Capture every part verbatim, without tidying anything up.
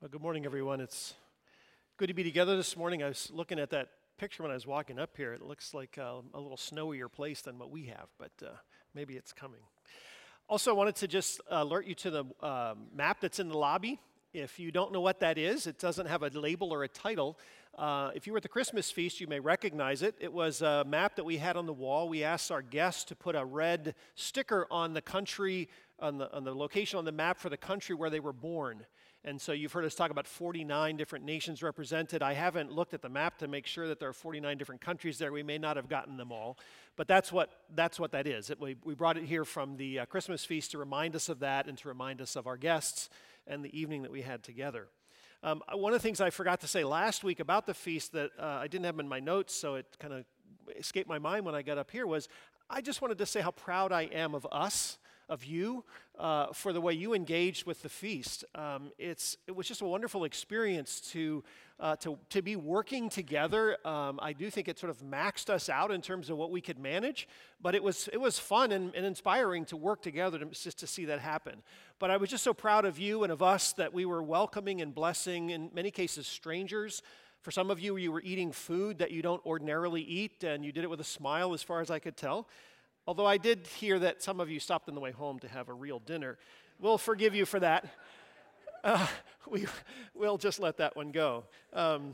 Well, good morning, everyone. It's good to be together this morning. I was looking at that picture when I was walking up here. It looks like uh, a little snowier place than what we have, but uh, maybe it's coming. Also, I wanted to just alert you to the uh, map that's in the lobby. If you don't know what that is, it doesn't have a label or a title. Uh, if you were at the Christmas feast, you may recognize it. It was a map that we had on the wall. We asked our guests to put a red sticker on the country, on the, on the location on the map for the country where they were born. And so you've heard us talk about forty-nine different nations represented. I haven't looked at the map to make sure that there are forty-nine different countries there. We may not have gotten them all, but that's what that's what that is. It, we, we brought it here from the uh, Christmas feast to remind us of that and to remind us of our guests and the evening that we had together. Um, one of the things I forgot to say last week about the feast that uh, I didn't have in my notes, so it kind of escaped my mind when I got up here, was I just wanted to say how proud I am of us, of you, uh, for the way you engaged with the feast. Um, it's it was just a wonderful experience to uh, to to be working together. Um, I do think it sort of maxed us out in terms of what we could manage, but it was it was fun and, and inspiring to work together to, just to see that happen. But I was just so proud of you and of us that we were welcoming and blessing, in many cases, strangers. For some of you, you were eating food that you don't ordinarily eat, and you did it with a smile, as far as I could tell. Although I did hear that some of you stopped on the way home to have a real dinner. We'll forgive you for that. Uh, we, we'll just let that one go. Um,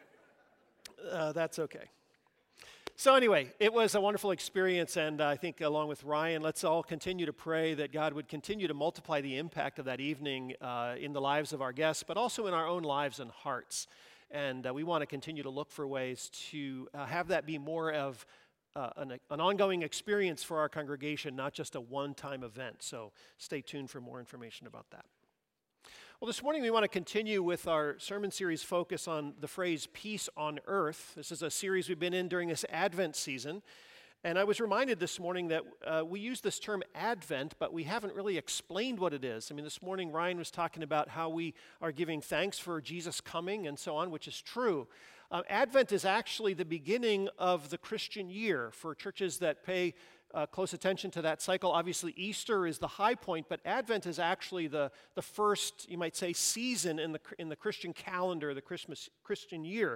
uh, that's okay. So anyway, it was a wonderful experience, and I think along with Ryan, let's all continue to pray that God would continue to multiply the impact of that evening uh, in the lives of our guests, but also in our own lives and hearts. And uh, we want to continue to look for ways to uh, have that be more of Uh, an, an ongoing experience for our congregation, not just a one-time event. So stay tuned for more information about that. Well, this morning we want to continue with our sermon series focus on the phrase peace on earth. This is a series we've been in during this Advent season. And I was reminded this morning that uh, we use this term Advent, but we haven't really explained what it is. I mean, this morning Ryan was talking about how we are giving thanks for Jesus coming and so on, which is true. Uh, Advent is actually the beginning of the Christian year for churches that pay uh, close attention to that cycle. Obviously, Easter is the high point, but Advent is actually the, the first, you might say, season in the in the Christian calendar, the Christmas Christian year.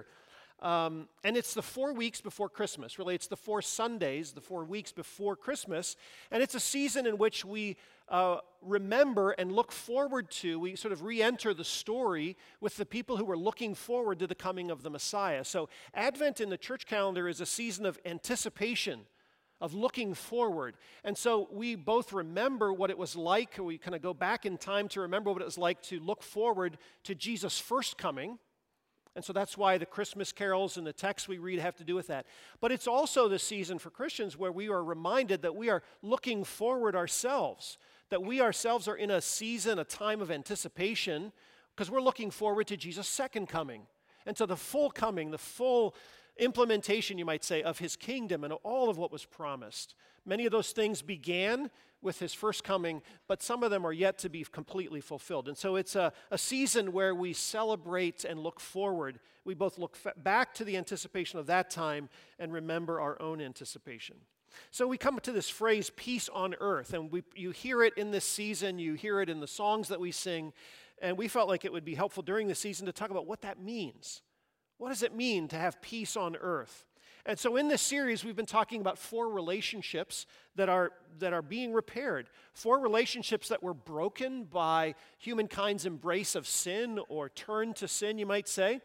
Um, and it's the four weeks before Christmas. Really, it's the four Sundays, the four weeks before Christmas. And it's a season in which we uh, remember and look forward to, we sort of re-enter the story with the people who were looking forward to the coming of the Messiah. So Advent in the church calendar is a season of anticipation, of looking forward. And so we both remember what it was like, we kind of go back in time to remember what it was like to look forward to Jesus' first coming. And so that's why the Christmas carols and the texts we read have to do with that. But it's also the season for Christians where we are reminded that we are looking forward ourselves, that we ourselves are in a season, a time of anticipation, because we're looking forward to Jesus' second coming. And to the full coming, the full implementation, you might say, of his kingdom and all of what was promised. Many of those things began with his first coming, but some of them are yet to be completely fulfilled. And so it's a, a season where we celebrate and look forward. We both look fa- back to the anticipation of that time and remember our own anticipation. So we come to this phrase, peace on earth, and we, you hear it in this season, you hear it in the songs that we sing, and we felt like it would be helpful during the season to talk about what that means. What does it mean to have peace on earth? And so in this series, we've been talking about four relationships that are, that are being repaired. Four relationships that were broken by humankind's embrace of sin or turn to sin, you might say.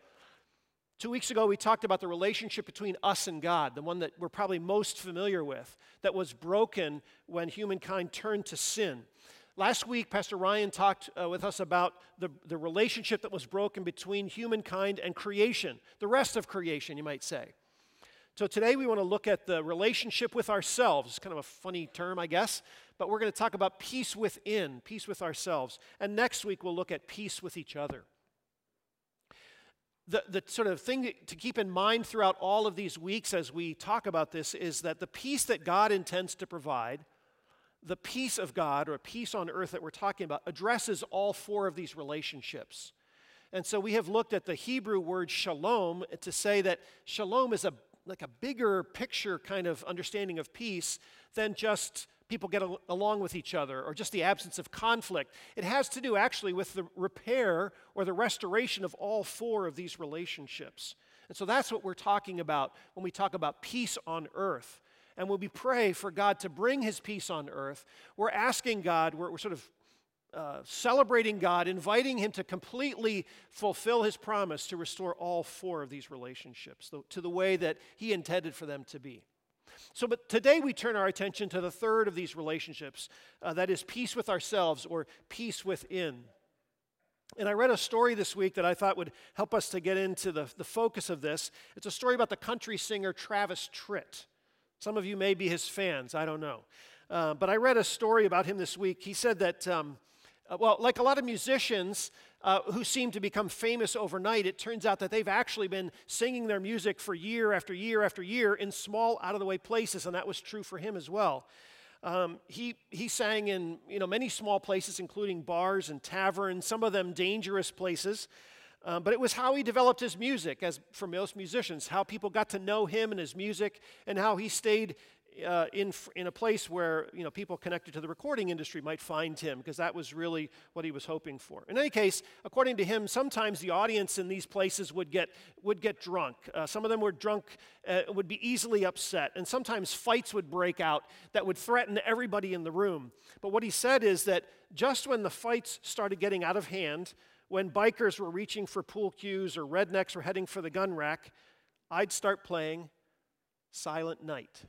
Two weeks ago, we talked about the relationship between us and God, the one that we're probably most familiar with, that was broken when humankind turned to sin. Last week, Pastor Ryan talked uh, with us about the, the relationship that was broken between humankind and creation, the rest of creation, you might say. So today we want to look at the relationship with ourselves. It's kind of a funny term, I guess, but we're going to talk about peace within, peace with ourselves. And next week we'll look at peace with each other. The, the sort of thing to keep in mind throughout all of these weeks as we talk about this is that the peace that God intends to provide, the peace of God, or peace on earth that we're talking about, addresses all four of these relationships. And so we have looked at the Hebrew word shalom to say that shalom is a like a bigger picture kind of understanding of peace than just people get al- along with each other, or just the absence of conflict. It has to do actually with the repair or the restoration of all four of these relationships. And so that's what we're talking about when we talk about peace on earth. And when we pray for God to bring his peace on earth, we're asking God, we're, we're sort of uh, celebrating God, inviting him to completely fulfill his promise to restore all four of these relationships to, to the way that he intended for them to be. So, but today we turn our attention to the third of these relationships, uh, that is peace with ourselves, or peace within. And I read a story this week that I thought would help us to get into the, the focus of this. It's a story about the country singer Travis Tritt. Some of you may be his fans, I don't know. Uh, but I read a story about him this week. He said that, um, uh, well, like a lot of musicians uh, who seem to become famous overnight, it turns out that they've actually been singing their music for year after year after year in small, out-of-the-way places, and that was true for him as well. Um, he, he sang in you know, many small places, including bars and taverns, some of them dangerous places. Uh, but it was how he developed his music, as for most musicians, how people got to know him and his music, and how he stayed uh, in in a place where you know people connected to the recording industry might find him, because that was really what he was hoping for. In any case, according to him, sometimes the audience in these places would get would get drunk. Uh, some of them were drunk, uh, would be easily upset, and sometimes fights would break out that would threaten everybody in the room. But what he said is that just when the fights started getting out of hand, when bikers were reaching for pool cues or rednecks were heading for the gun rack, I'd start playing Silent Night.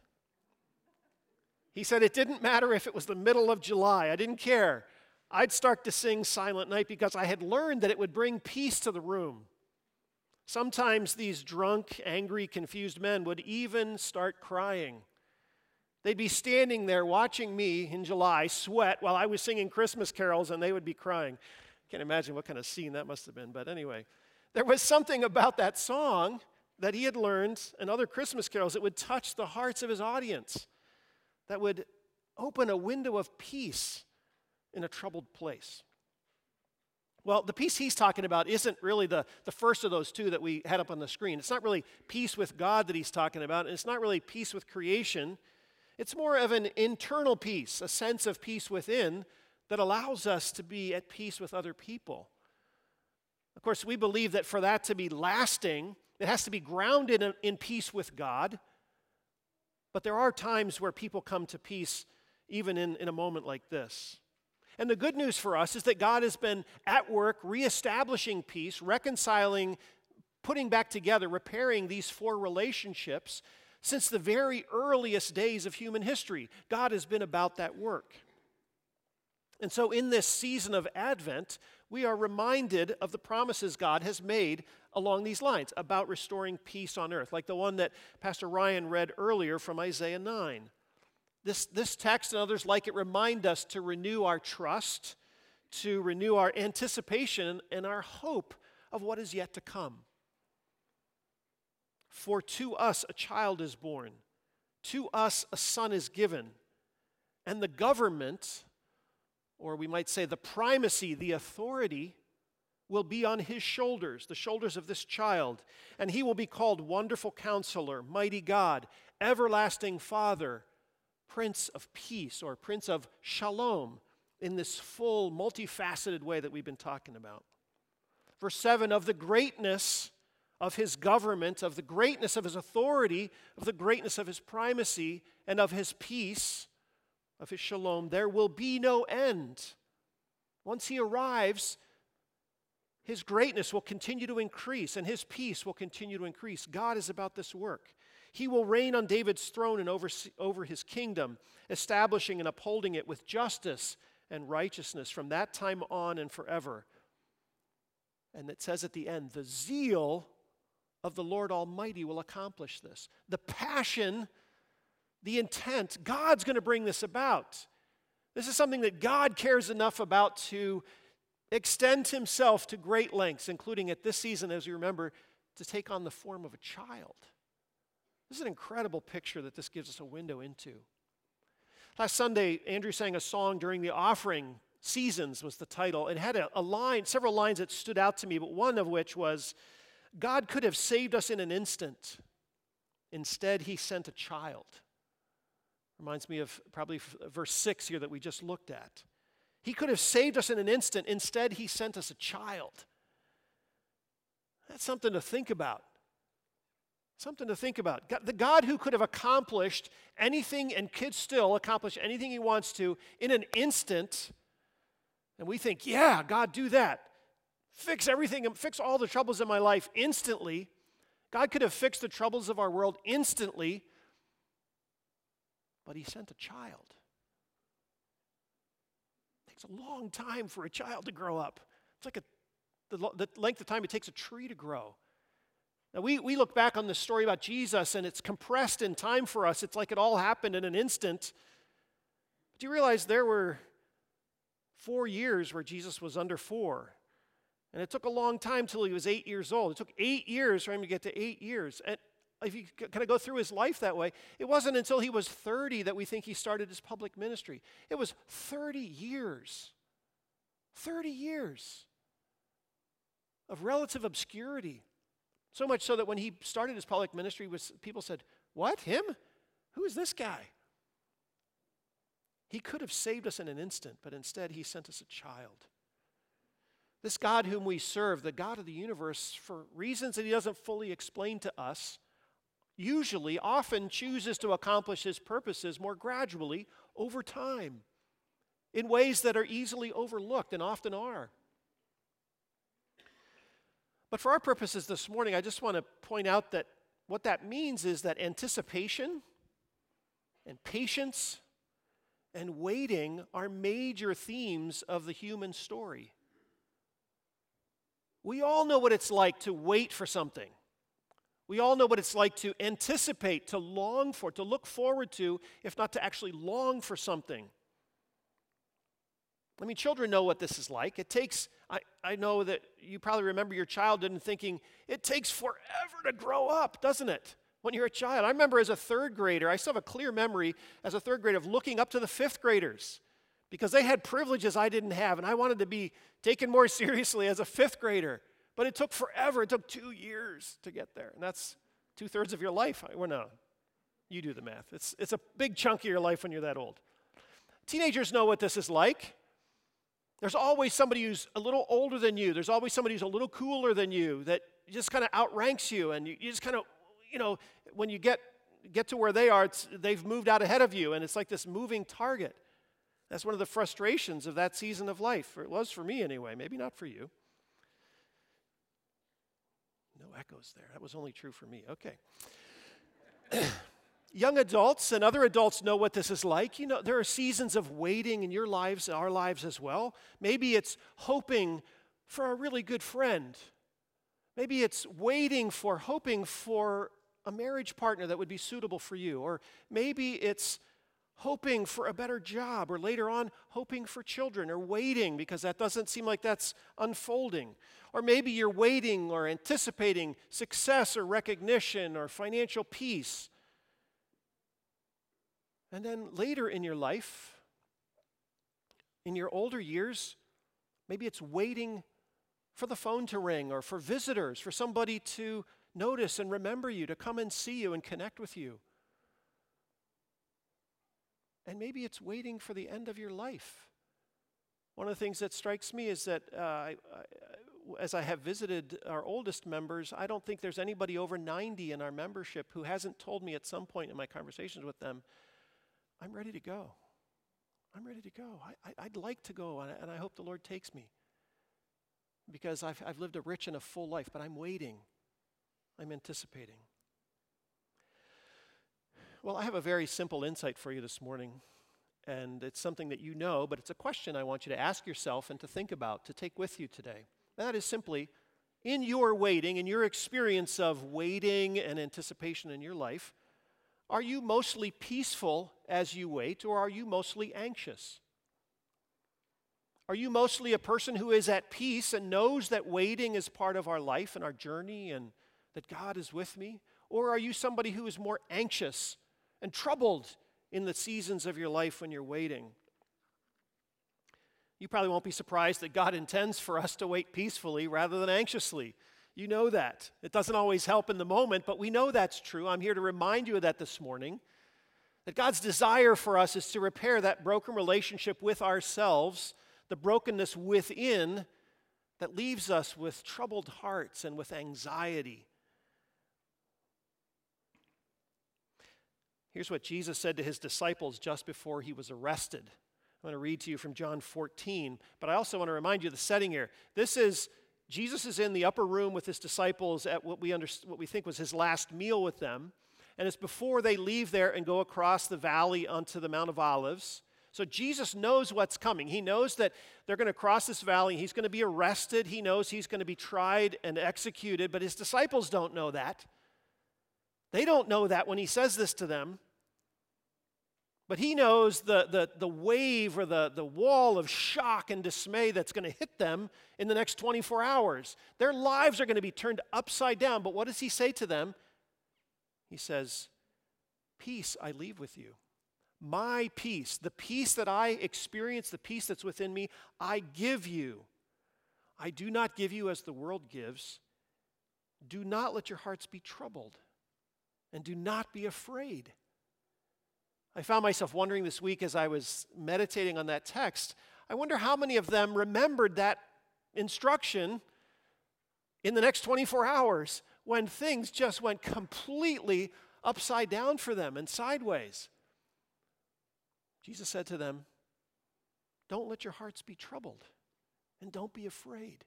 He said it didn't matter if it was the middle of July. I didn't care. I'd start to sing Silent Night because I had learned that it would bring peace to the room. Sometimes these drunk, angry, confused men would even start crying. They'd be standing there watching me in July sweat while I was singing Christmas carols, and they would be crying. Can't imagine what kind of scene that must have been, but anyway. There was something about that song that he had learned and other Christmas carols that would touch the hearts of his audience, that would open a window of peace in a troubled place. Well, the peace he's talking about isn't really the, the first of those two that we had up on the screen. It's not really peace with God that he's talking about, and it's not really peace with creation. It's more of an internal peace, a sense of peace within, that allows us to be at peace with other people. Of course, we believe that for that to be lasting, it has to be grounded in, in peace with God. But there are times where people come to peace even in, in a moment like this. And the good news for us is that God has been at work reestablishing peace, reconciling, putting back together, repairing these four relationships since the very earliest days of human history. God has been about that work. And so in this season of Advent, we are reminded of the promises God has made along these lines about restoring peace on earth, like the one that Pastor Ryan read earlier from Isaiah nine. This, this text and others like it remind us to renew our trust, to renew our anticipation and our hope of what is yet to come. For to us a child is born, to us a son is given, and the government, or we might say the primacy, the authority, will be on his shoulders, the shoulders of this child. And he will be called Wonderful Counselor, Mighty God, Everlasting Father, Prince of Peace, or Prince of Shalom, in this full, multifaceted way that we've been talking about. Verse seven, of the greatness of his government, of the greatness of his authority, of the greatness of his primacy, and of his peace, of his shalom, there will be no end. Once he arrives, his greatness will continue to increase, and his peace will continue to increase. God is about this work. He will reign on David's throne and over, over his kingdom, establishing and upholding it with justice and righteousness from that time on and forever. And it says at the end, the zeal of the Lord Almighty will accomplish this. The passion, the intent, God's going to bring this about. This is something that God cares enough about to extend himself to great lengths, including at this season, as you remember, to take on the form of a child. This is an incredible picture that this gives us a window into. Last Sunday, Andrew sang a song during the offering. Seasons was the title. It had a, a line, several lines that stood out to me, but one of which was, God could have saved us in an instant. Instead, he sent a child. Reminds me of probably f- verse six here that we just looked at. He could have saved us in an instant. Instead, he sent us a child. That's something to think about. Something to think about. God, the God who could have accomplished anything and could still accomplish anything he wants to in an instant. And we think, yeah, God, do that. Fix everything, fix all the troubles in my life instantly. God could have fixed the troubles of our world instantly, but he sent a child. It takes a long time for a child to grow up. It's like a, the, the length of time it takes a tree to grow. Now, we, we look back on the story about Jesus, and it's compressed in time for us. It's like it all happened in an instant. But do you realize there were four years where Jesus was under four? And it took a long time till he was eight years old. It took eight years for him to get to eight years. And if you kind of go through his life that way, it wasn't until he was thirty that we think he started his public ministry. It was thirty years. thirty years of relative obscurity. So much so that when he started his public ministry, was, people said, what, him? Who is this guy? He could have saved us in an instant, but instead he sent us a child. This God whom we serve, the God of the universe, for reasons that he doesn't fully explain to us, usually, often chooses to accomplish his purposes more gradually over time, in ways that are easily overlooked and often are. But for our purposes this morning, I just want to point out that what that means is that anticipation and patience and waiting are major themes of the human story. We all know what it's like to wait for something. We all know what it's like to anticipate, to long for, to look forward to, if not to actually long for something. I mean, children know what this is like. It takes, I, I know that you probably remember your childhood and thinking, it takes forever to grow up, doesn't it? When you're a child. I remember as a third grader, I still have a clear memory as a third grader of looking up to the fifth graders because they had privileges I didn't have, and I wanted to be taken more seriously as a fifth grader. But it took forever. It took two years to get there, and that's two-thirds of your life. Well, no, you do the math. It's, it's a big chunk of your life when you're that old. Teenagers know what this is like. There's always somebody who's a little older than you. There's always somebody who's a little cooler than you that just kind of outranks you. And you, you just kind of, you know, when you get, get to where they are, it's, they've moved out ahead of you. And it's like this moving target. That's one of the frustrations of that season of life. Or it was for me anyway. Maybe not for you. No echoes there. That was only true for me. Okay. Young adults and other adults know what this is like. You know, there are seasons of waiting in your lives, our lives as well. Maybe it's hoping for a really good friend. Maybe it's waiting for, hoping for a marriage partner that would be suitable for you. Or maybe it's hoping for a better job, or later on, hoping for children, or waiting because that doesn't seem like that's unfolding. Or maybe you're waiting or anticipating success or recognition or financial peace. And then later in your life, in your older years, maybe it's waiting for the phone to ring or for visitors, for somebody to notice and remember you, to come and see you and connect with you. And maybe it's waiting for the end of your life. One of the things that strikes me is that uh, I, I, as I have visited our oldest members, I don't think there's anybody over ninety in our membership who hasn't told me at some point in my conversations with them, I'm ready to go. I'm ready to go. I, I, I'd like to go, and I, and I hope the Lord takes me. Because I've, I've lived a rich and a full life, but I'm waiting. I'm anticipating. Well, I have a very simple insight for you this morning, and it's something that you know, but it's a question I want you to ask yourself and to think about, to take with you today. And that is simply, in your waiting, in your experience of waiting and anticipation in your life, are you mostly peaceful as you wait, or are you mostly anxious? Are you mostly a person who is at peace and knows that waiting is part of our life and our journey and that God is with me? Or are you somebody who is more anxious and troubled in the seasons of your life when you're waiting? You probably won't be surprised that God intends for us to wait peacefully rather than anxiously. You know that. It doesn't always help in the moment, but we know that's true. I'm here to remind you of that this morning, That God's desire for us is to repair that broken relationship with ourselves, the brokenness within that leaves us with troubled hearts and with anxiety. Here's what Jesus said to his disciples just before he was arrested. I'm going to read to you from John fourteen, but I also want to remind you of the setting here. This is, Jesus is in the upper room with his disciples at what we, under, what we think was his last meal with them, and it's before they leave there and go across the valley onto the Mount of Olives. So Jesus knows what's coming. He knows that they're going to cross this valley. He's going to be arrested. He knows he's going to be tried and executed, but his disciples don't know that. They don't know that when he says this to them. But he knows the, the, the wave or the, the wall of shock and dismay that's going to hit them in the next twenty-four hours. Their lives are going to be turned upside down. But what does he say to them? He says, "Peace I leave with you. My peace, the peace that I experience, the peace that's within me, I give you. I do not give you as the world gives. Do not let your hearts be troubled, and do not be afraid." I found myself wondering this week as I was meditating on that text, I wonder how many of them remembered that instruction in the next twenty-four hours when things just went completely upside down for them and sideways. Jesus said to them, "Don't let your hearts be troubled, and don't be afraid."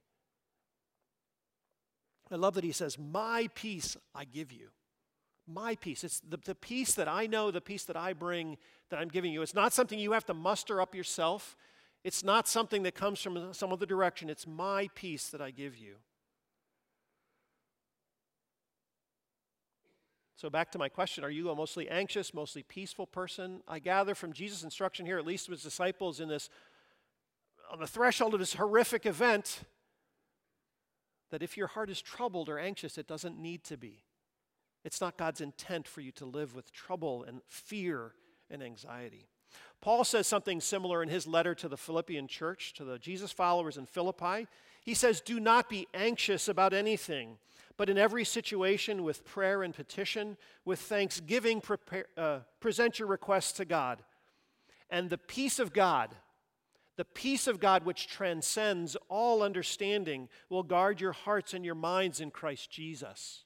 I love that he says, "My peace I give you." My peace. It's the, the peace that I know, the peace that I bring, that I'm giving you. It's not something you have to muster up yourself. It's not something that comes from some other direction. It's my peace that I give you. So back to my question, are you a mostly anxious, mostly peaceful person? I gather from Jesus' instruction here, at least to his disciples in this, on the threshold of this horrific event, that if your heart is troubled or anxious, it doesn't need to be. It's not God's intent for you to live with trouble and fear and anxiety. Paul says something similar in his letter to the Philippian church, to the Jesus followers in Philippi. He says, "Do not be anxious about anything, but in every situation with prayer and petition, with thanksgiving, prepare, uh, present your requests to God. And the peace of God, the peace of God which transcends all understanding, will guard your hearts and your minds in Christ Jesus."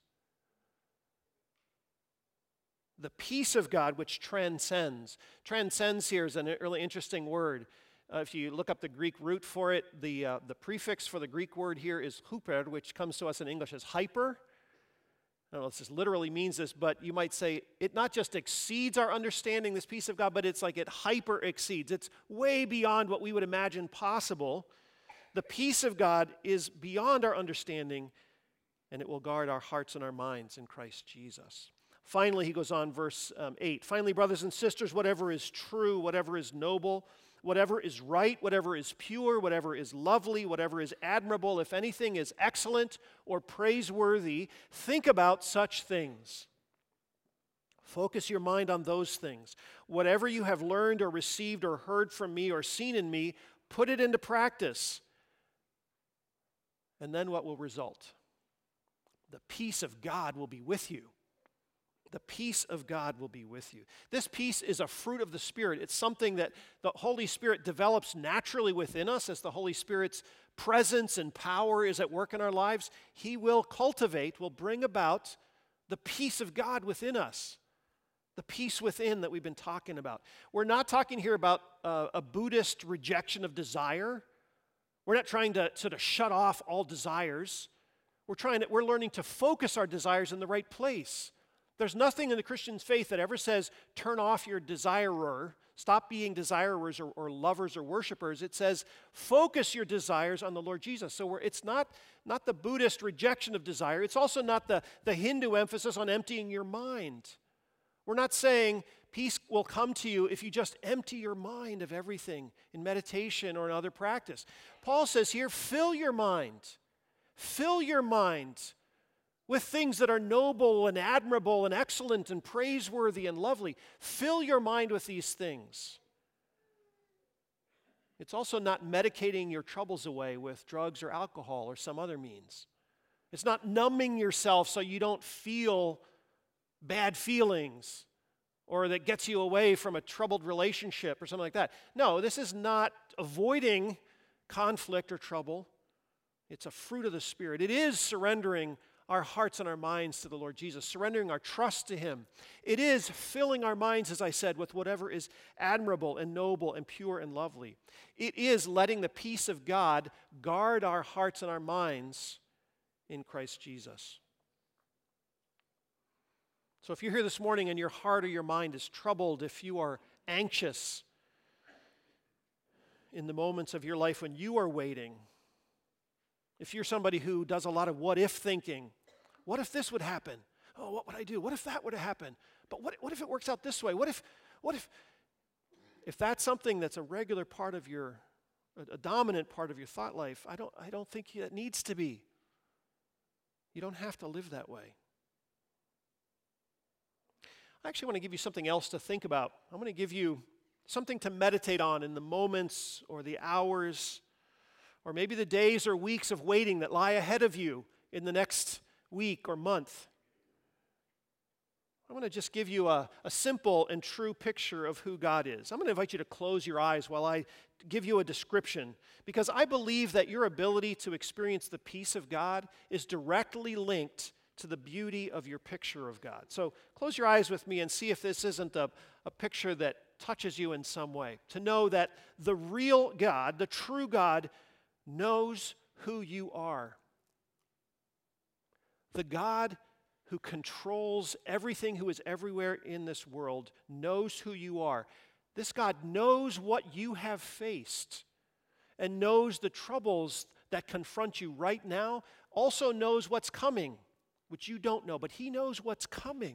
The peace of God which transcends. Transcends here is a really interesting word. Uh, if you look up the Greek root for it, the, uh, the prefix for the Greek word here is huper, which comes to us in English as hyper. I don't know if this literally means this, but you might say it not just exceeds our understanding, this peace of God, but it's like it hyper exceeds. It's way beyond what we would imagine possible. The peace of God is beyond our understanding, and it will guard our hearts and our minds in Christ Jesus. Finally, he goes on, verse um, eight. "Finally, brothers and sisters, whatever is true, whatever is noble, whatever is right, whatever is pure, whatever is lovely, whatever is admirable, if anything is excellent or praiseworthy, think about such things." Focus your mind on those things. "Whatever you have learned or received or heard from me or seen in me, put it into practice." And then what will result? The peace of God will be with you. The peace of God will be with you. This peace is a fruit of the Spirit. It's something that the Holy Spirit develops naturally within us as the Holy Spirit's presence and power is at work in our lives. He will cultivate, will bring about the peace of God within us. The peace within that we've been talking about. We're not talking here about uh, a Buddhist rejection of desire. We're not trying to sort of shut off all desires. We're trying to, we're learning to focus our desires in the right place. There's nothing in the Christian faith that ever says, turn off your desirer, stop being desirers or, or lovers or worshipers. It says, focus your desires on the Lord Jesus. So we're, it's not, not the Buddhist rejection of desire. It's also not the, the Hindu emphasis on emptying your mind. We're not saying peace will come to you if you just empty your mind of everything in meditation or in other practice. Paul says here, fill your mind. Fill your mind with things that are noble and admirable and excellent and praiseworthy and lovely. Fill your mind with these things. It's also not medicating your troubles away with drugs or alcohol or some other means. It's not numbing yourself so you don't feel bad feelings or that gets you away from a troubled relationship or something like that. No, this is not avoiding conflict or trouble. It's a fruit of the Spirit. It is surrendering our hearts and our minds to the Lord Jesus, surrendering our trust to Him. It is filling our minds, as I said, with whatever is admirable and noble and pure and lovely. It is letting the peace of God guard our hearts and our minds in Christ Jesus. So if you're here this morning and your heart or your mind is troubled, if you are anxious in the moments of your life when you are waiting, if you're somebody who does a lot of what-if thinking, what if this would happen? Oh, what would I do? What if that would have happened? But what, what if it works out this way? What if, what if, if that's something that's a regular part of your, a, a dominant part of your thought life, I don't, I don't think it needs to be. You don't have to live that way. I actually want to give you something else to think about. I'm going to give you something to meditate on in the moments or the hours or maybe the days or weeks of waiting that lie ahead of you in the next week or month. I want to just give you a, a simple and true picture of who God is. I'm going to invite you to close your eyes while I give you a description, because I believe that your ability to experience the peace of God is directly linked to the beauty of your picture of God. So close your eyes with me and see if this isn't a, a picture that touches you in some way. To know that the real God, the true God, knows who you are. The God who controls everything, who is everywhere in this world, knows who you are. This God knows what you have faced and knows the troubles that confront you right now, also knows what's coming, which you don't know, but He knows what's coming.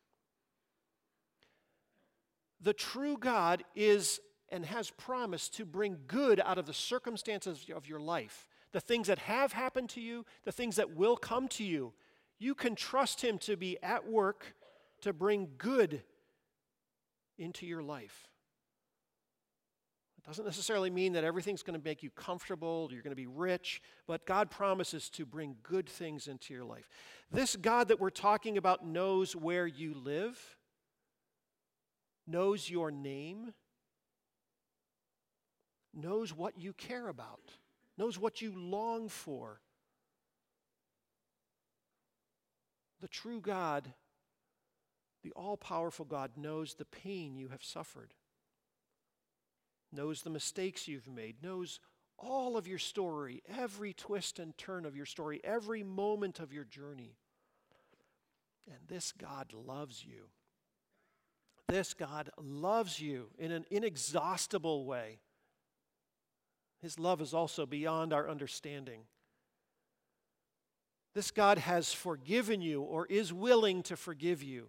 The true God is and has promised to bring good out of the circumstances of your life. The things that have happened to you, the things that will come to you. You can trust Him to be at work to bring good into your life. It doesn't necessarily mean that everything's going to make you comfortable, you're going to be rich, but God promises to bring good things into your life. This God that we're talking about knows where you live, knows your name, knows what you care about, knows what you long for. The true God, the all-powerful God, knows the pain you have suffered, knows the mistakes you've made, knows all of your story, every twist and turn of your story, every moment of your journey. And this God loves you. This God loves you in an inexhaustible way. His love is also beyond our understanding. This God has forgiven you or is willing to forgive you.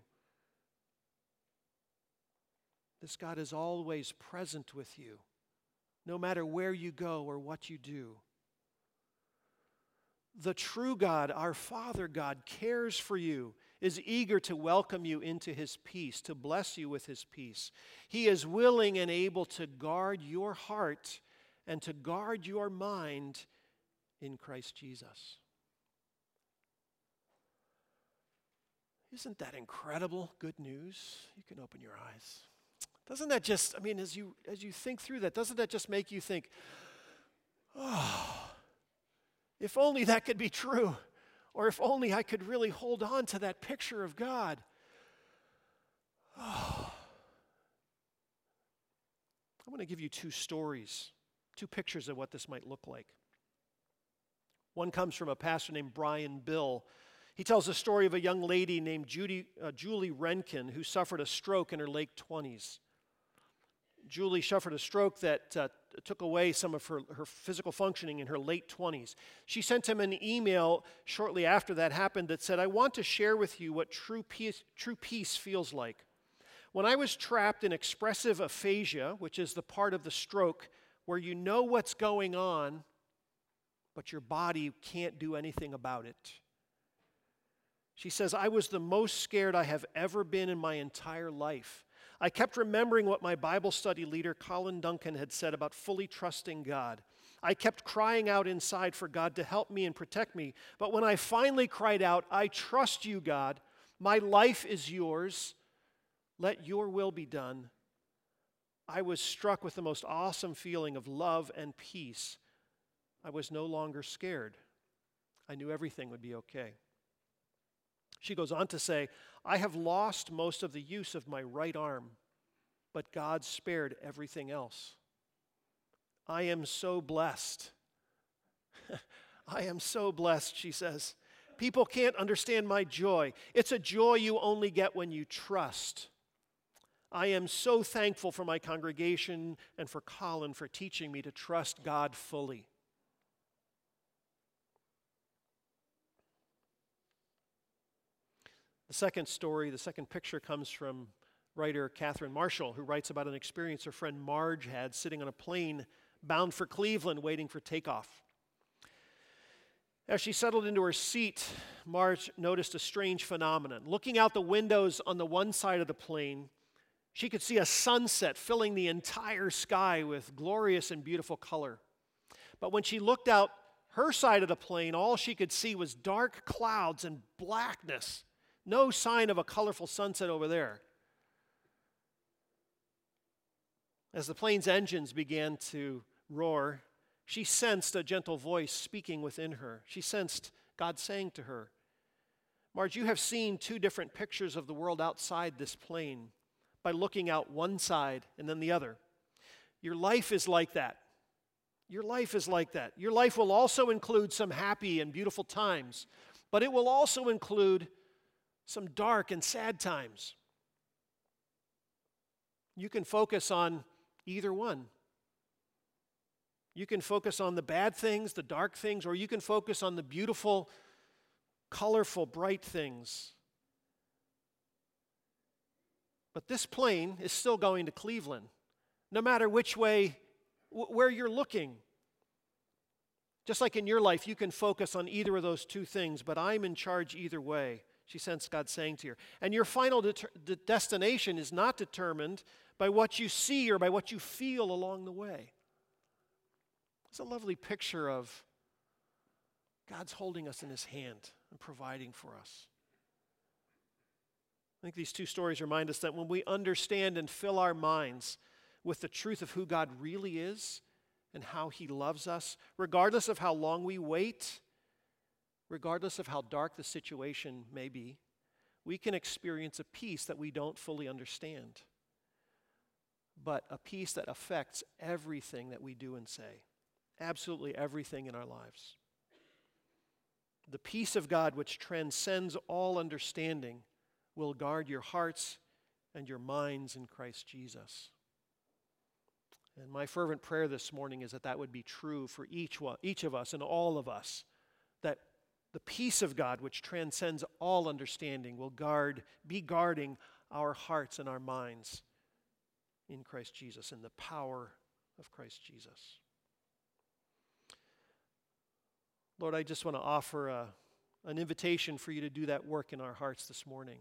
This God is always present with you, no matter where you go or what you do. The true God, our Father God, cares for you, is eager to welcome you into His peace, to bless you with His peace. He is willing and able to guard your heart and to guard your mind in Christ Jesus. Isn't that incredible good news? You can open your eyes. Doesn't that just, I mean, as you as you think through that, doesn't that just make you think, oh, if only that could be true, or if only I could really hold on to that picture of God. Oh. I'm going to give you two stories, two pictures of what this might look like. One comes from a pastor named Brian Bill. He tells the story of a young lady named Judy, uh, Julie Renkin, who suffered a stroke in her late twenties. Julie suffered a stroke that uh, took away some of her, her physical functioning in her late twenties. She sent him an email shortly after that happened that said, "I want to share with you what true peace, true peace feels like. When I was trapped in expressive aphasia, which is the part of the stroke where you know what's going on, but your body can't do anything about it." She says, "I was the most scared I have ever been in my entire life. I kept remembering what my Bible study leader, Colin Duncan, had said about fully trusting God. I kept crying out inside for God to help me and protect me. But when I finally cried out, 'I trust you, God. My life is yours,' Let your will be done. I was struck with the most awesome feeling of love and peace. I was no longer scared. I knew everything would be okay. She goes on to say, I have lost most of the use of my right arm, but God spared everything else. I am so blessed. I am so blessed, she says. People can't understand my joy. It's a joy you only get when you trust. I am so thankful for my congregation and for Colin for teaching me to trust God fully. The second story, the second picture comes from writer Catherine Marshall, who writes about an experience her friend Marge had sitting on a plane bound for Cleveland waiting for takeoff. As she settled into her seat, Marge noticed a strange phenomenon. Looking out the windows on the one side of the plane, she could see a sunset filling the entire sky with glorious and beautiful color. But when she looked out her side of the plane, all she could see was dark clouds and blackness. No sign of a colorful sunset over there. As the plane's engines began to roar, she sensed a gentle voice speaking within her. She sensed God saying to her, Marge, you have seen two different pictures of the world outside this plane by looking out one side and then the other. Your life is like that. Your life is like that. Your life will also include some happy and beautiful times, but it will also include some dark and sad times. You can focus on either one. You can focus on the bad things, the dark things, or you can focus on the beautiful, colorful, bright things. But this plane is still going to Cleveland, no matter which way, wh- where you're looking. Just like in your life, you can focus on either of those two things, but I'm in charge either way. She sensed God saying to her. And your final deter- de- destination is not determined by what you see or by what you feel along the way. It's a lovely picture of God's holding us in His hand and providing for us. I think these two stories remind us that when we understand and fill our minds with the truth of who God really is and how He loves us, regardless of how long we wait, regardless of how dark the situation may be, we can experience a peace that we don't fully understand, but a peace that affects everything that we do and say, absolutely everything in our lives. The peace of God, which transcends all understanding, will guard your hearts and your minds in Christ Jesus. And my fervent prayer this morning is that that would be true for each one, each of us and all of us, that the peace of God, which transcends all understanding, will guard, be guarding our hearts and our minds in Christ Jesus, in the power of Christ Jesus. Lord, I just want to offer a, an invitation for you to do that work in our hearts this morning.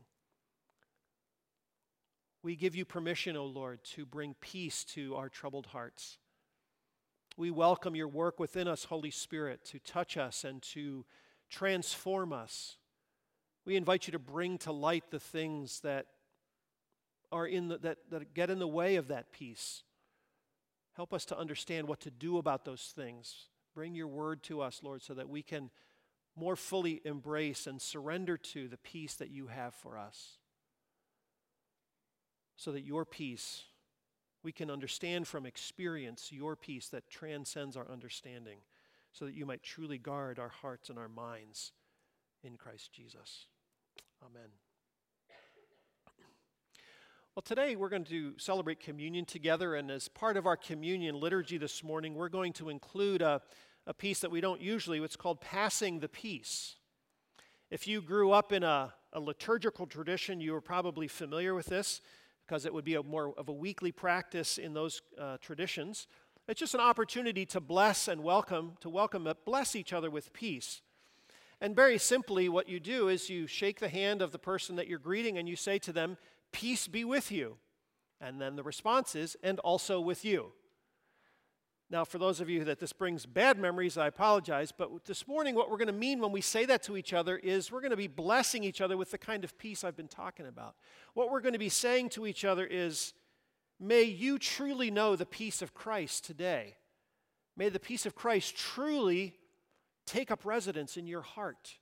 We give you permission, O Lord, to bring peace to our troubled hearts. We welcome your work within us, Holy Spirit, to touch us and to transform us. We invite you to bring to light the things that are in the, that, that get in the way of that peace. Help us to understand what to do about those things. Bring your word to us, Lord, so that we can more fully embrace and surrender to the peace that you have for us. So that your peace, we can understand from experience your peace that transcends our understanding, so that you might truly guard our hearts and our minds in Christ Jesus. Amen. Well, today we're going to celebrate communion together, and as part of our communion liturgy this morning, we're going to include a, a piece that we don't usually. It's called Passing the Peace. If you grew up in a, a liturgical tradition, you are probably familiar with this, because it would be a more of a weekly practice in those uh, traditions. It's just an opportunity to bless and welcome, to welcome, but bless each other with peace. And very simply, what you do is you shake the hand of the person that you're greeting and you say to them, "Peace be with you." And then the response is, "And also with you." Now, for those of you that this brings bad memories, I apologize, but this morning what we're going to mean when we say that to each other is we're going to be blessing each other with the kind of peace I've been talking about. What we're going to be saying to each other is, may you truly know the peace of Christ today. May the peace of Christ truly take up residence in your heart.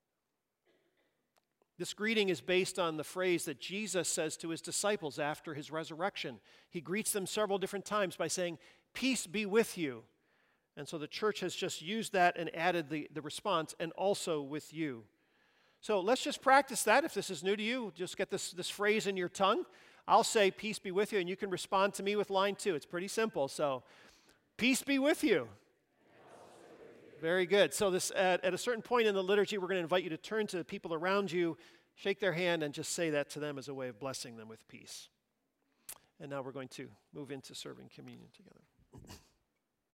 This greeting is based on the phrase that Jesus says to his disciples after his resurrection. He greets them several different times by saying, "Peace be with you." And so the church has just used that and added the, the response, "and also with you." So let's just practice that. If this is new to you, just get this, this phrase in your tongue. I'll say, "Peace be with you," and you can respond to me with line two. It's pretty simple. So, peace be with you. Very good. So this at, at a certain point in the liturgy, we're going to invite you to turn to the people around you, shake their hand, and just say that to them as a way of blessing them with peace. And now we're going to move into serving communion together.